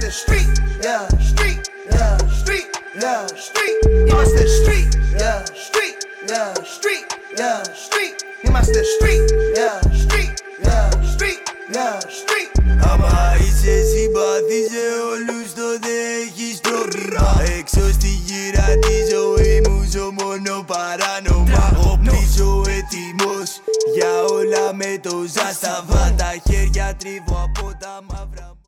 Είμαστε street, yeah, street, yeah, street, yeah, street. Είμαστε street, yeah, street, yeah, street, yeah, street. Είμαστε street, yeah, street, yeah, street, yeah, street. Άμα είσαι συμπαθής σε όλους τότε έχεις πρόβλημα. Έξω στη γύρα τη ζωή μου ζω μόνο παράνομα. Ο πίσω έτοιμος για όλα με το ζάσταβα. Τα χέρια τρίβω από τα μαύρα.